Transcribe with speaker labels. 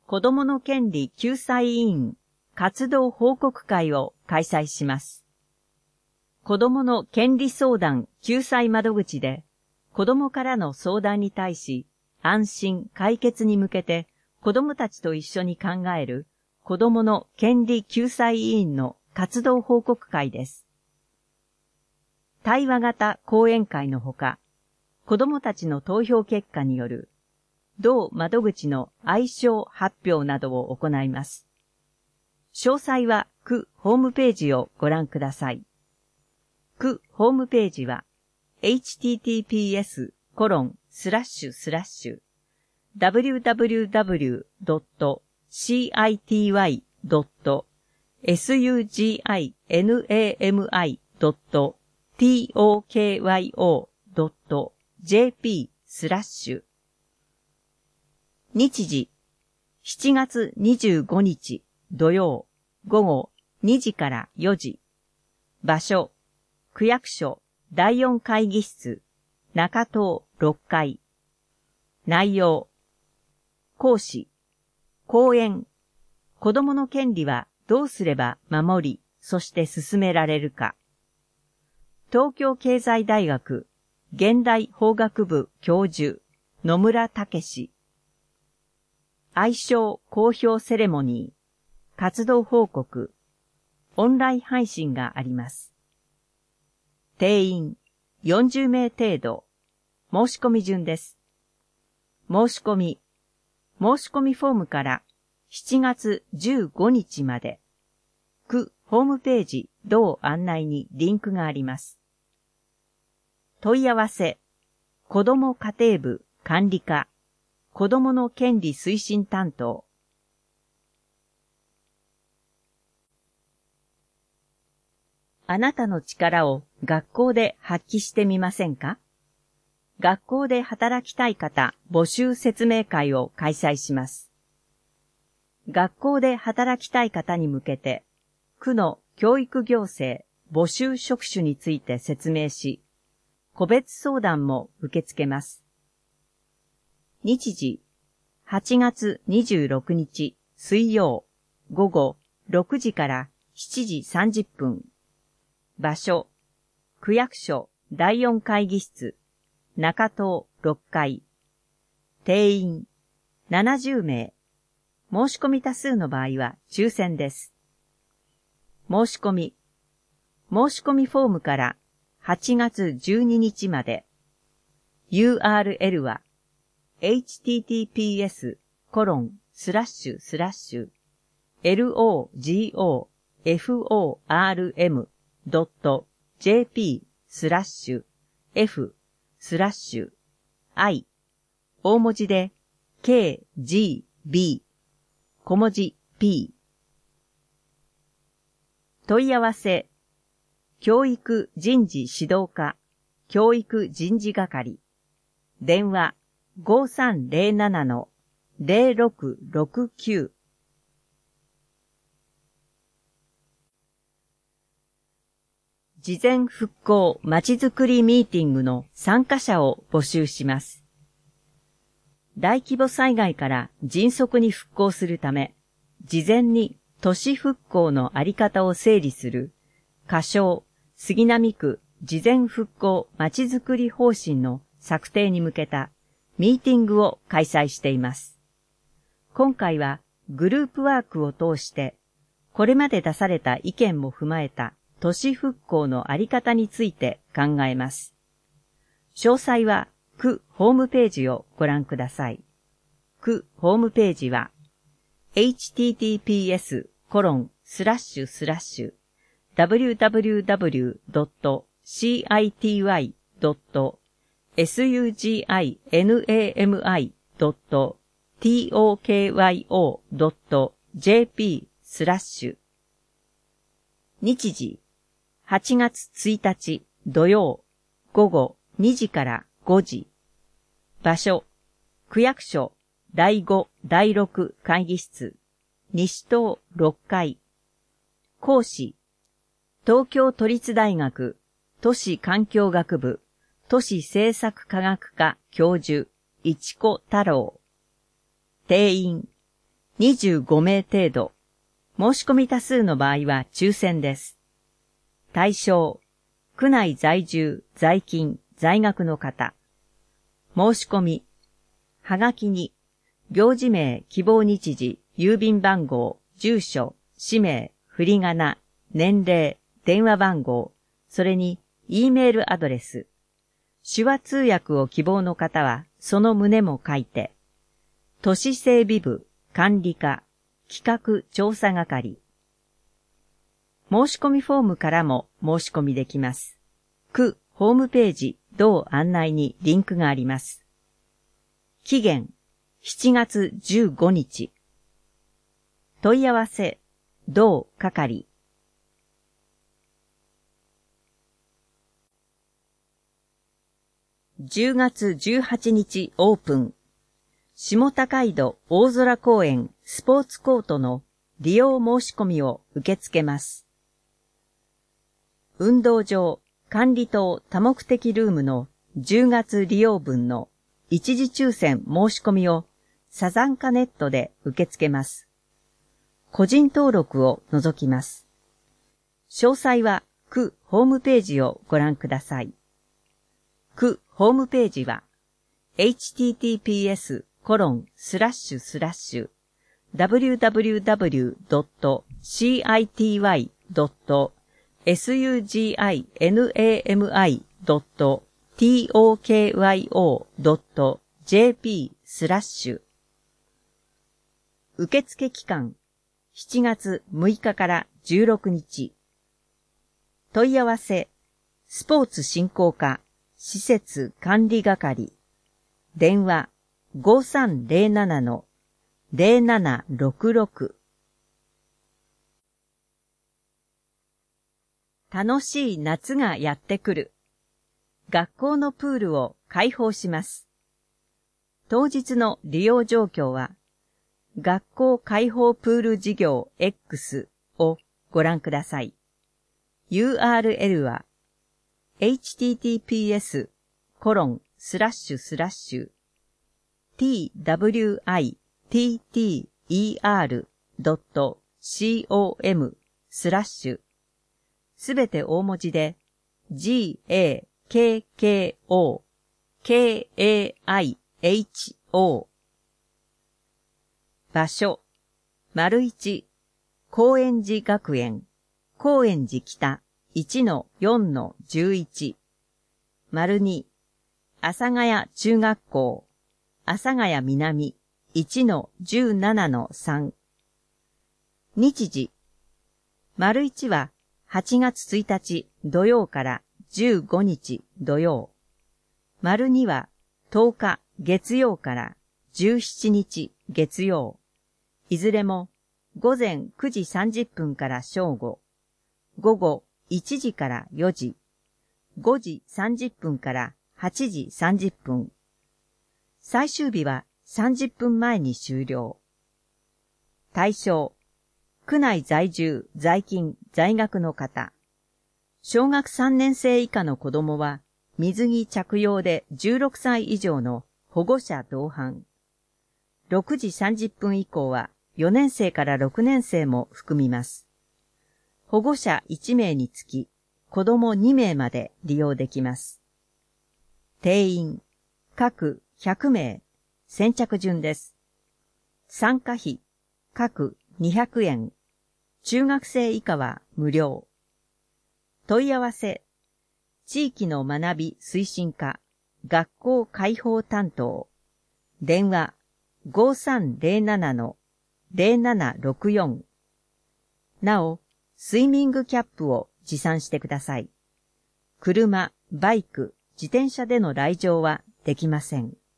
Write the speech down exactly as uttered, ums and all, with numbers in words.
Speaker 1: 子どもの権利救済委員活動報告会を開催します。子どもの権利相談救済窓口で、子どもからの相談に対し、安心解決に向けて子どもたちと一緒に考える子どもの権利救済委員の活動報告会です。対話型講演会のほか、子どもたちの投票結果による同窓口の愛称発表などを行います。詳細は区ホームページをご覧ください。区ホームページは エイチティーティーピーエスコロンスラッシュスラッシュダブリューダブリューダブリュードットシーアイティーワイドットエスユージーアイエヌエーエムアイドットトーキョードットジェーピースラッシュ日時しちがつにじゅうごにち土曜午後にじからよじ。場所区役所だいよん会議室中棟ろっかい。内容講師講演子どもの権利はどうすれば守りそして進められるか。東京経済大学現代法学部教授野村武史。愛称公表セレモニー活動報告オンライン配信があります。定員よんじゅうめい程度。申し込み順です。申し込み申し込みフォームからしちがつじゅうごにちまで。区ホームページ同案内にリンクがあります。問い合わせ子ども家庭部管理課子どもの権利推進担当。あなたの力を学校で発揮してみませんか？学校で働きたい方募集説明会を開催します。学校で働きたい方に向けて、区の教育行政募集職種について説明し、個別相談も受け付けます。日時、はちがつにじゅうろくにち水曜午後ろくじからしちじさんじゅっぷん。場所、区役所だいよん会議室、中棟ろっかい。定員ななじゅうめい。申し込み多数の場合は抽選です。申し込み、申し込みフォームからはちがつじゅうににちまで。ユーアールエル は エイチティーティーピーエスコロンスラッシュスラッシュエルオージーオーエフオーアールエムドットジェーピースラッシュエフスラッシュ I 大文字で ケージービー 小文字 P 問い合わせ教育人事指導課教育人事係電話 ごさんぜろななのぜろろくろくきゅう。事前復興まちづくりミーティングの参加者を募集します。大規模災害から迅速に復興するため、事前に都市復興のあり方を整理する、仮称杉並区事前復興まちづくり方針の策定に向けたミーティングを開催しています。今回はグループワークを通して、これまで出された意見も踏まえた都市復興のあり方について考えます。詳細は区ホームページをご覧ください。区ホームページは エイチティーティーピーエスコロンスラッシュスラッシュダブリューダブリューダブリュードットシーアイティーワイドットエスユージーアイエヌエーエムアイドットトーキョードットジェーピースラッシュ日時はちがつついたち土曜午後にじからごじ。場所区役所だいごだいろく会議室西棟ろっかい。講師東京都立大学都市環境学部都市政策科学科教授市子太郎。定員にじゅうごめい程度。申し込み多数の場合は抽選です。対象、区内在住、在勤、在学の方。申し込み、はがきに、行事名、希望日時、郵便番号、住所、氏名、振り仮名、年齢、電話番号、それに、Eメールアドレス。手話通訳を希望の方は、その旨も書いて、都市整備部、管理課、企画調査係。申し込みフォームからも申し込みできます。区ホームページ同案内にリンクがあります。期限しちがつじゅうごにち。問い合わせ同係。じゅうがつじゅうはちにちオープン。下高井戸大空公園スポーツコートの利用申し込みを受け付けます。運動場管理棟多目的ルームのじゅうがつ利用分の一時抽選申し込みをサザンカネットで受け付けます。個人登録を除きます。詳細は区ホームページをご覧ください。区ホームページは エイチティーティーピーエスコロンスラッシュスラッシュ ダブリューダブリューダブリュードットシーアイティーワイドットエスユージーアイエヌエーエムアイドットトーキョードットジェーピースラッシュ。受付期間しちがつむいかからじゅうろくにち。問い合わせスポーツ振興課施設管理係。電話ごさんゼロななのゼロななろくろく。楽しい夏がやってくる。学校のプールを開放します。当日の利用状況は、学校開放プール事業 X をご覧ください。ユーアールエル は、エイチティーティーピーエスコロンスラッシュスラッシュ トゥワイティーティーイーアールドットコム スラッシュすべて大文字で ジーエーケーケーオーケーエーアイエイチオー 場所丸一高円寺学園高円寺北 いちのよんのじゅういち 丸に阿佐ヶ谷中学校阿佐ヶ谷南 いちのじゅうななのさん。日時丸一ははちがつついたち土曜からじゅうごにち土曜。丸にはとおか月曜からじゅうしちにち月曜。いずれもごぜんくじさんじゅっぷんから正午、午後いちじからよじ、ごじさんじゅっぷんからはちじさんじゅっぷん。最終日はさんじゅっぷんまえに終了。対象、区内在住、在勤、在学の方。小学さんねんせい以下の子供は水着着用でじゅうろくさい以上の保護者同伴。ろくじさんじゅっぷん以降はよねんせいからろくねんせいも含みます。保護者いちめいにつき子供にめいまで利用できます。定員、各ひゃくめい、先着順です。参加費、各にひゃくえん。中学生以下は無料。問い合わせ、地域の学び推進課、学校開放担当。電話、ごさんゼロななのゼロななろくよん。なお、スイミングキャップを持参してください。車、バイク、自転車での来場はできません。